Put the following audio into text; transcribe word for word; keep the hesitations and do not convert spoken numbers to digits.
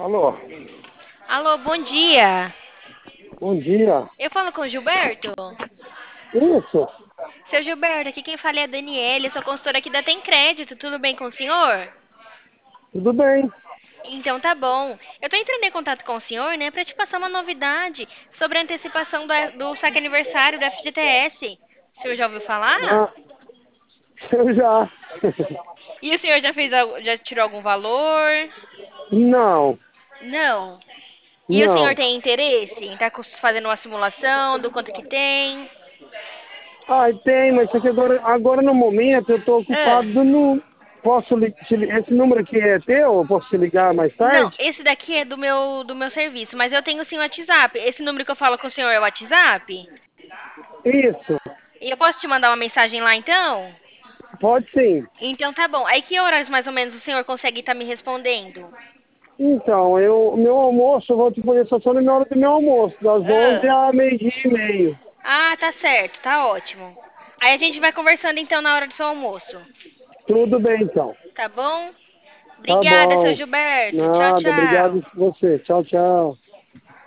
Alô, Alô, bom dia. bom dia. Eu falo com o Gilberto? Isso, Seu Gilberto, aqui quem fala é a Daniele, sou consultora aqui da Tem Crédito, tudo bem com o senhor? tudo bem? Então tá bom. Eu tô entrando em contato com o senhor, né, pra te passar uma novidade sobre a antecipação do, do saque aniversário do F G T S. O senhor já ouviu falar? Ah, eu já. E o senhor já fez, al- já tirou algum valor? Não, Não. E o senhor não. tem interesse em estar fazendo uma simulação do quanto que tem? Ah, tem, mas só que agora, agora no momento eu tô Ah. ocupado no. Posso li- te li- esse número aqui é teu? Eu posso te ligar mais Não, tarde? esse daqui é do meu do meu serviço, mas eu tenho sim o WhatsApp. Esse número que eu falo com o senhor é o WhatsApp? Isso, E eu posso te mandar uma mensagem lá então? pode sim. Então tá bom. Aí que horas mais ou menos o senhor consegue estar me respondendo? Então, eu, meu almoço, eu vou te poder só na minha hora do meu almoço, das onze Ah, a meio-dia e meio. ah, tá certo, tá ótimo. Aí a gente vai conversando então na hora do seu almoço. Tudo bem então. Tá bom? Tá Obrigada, seu bom. Gilberto. Tchau, Nada, obrigado tchau. a você. Tchau, tchau.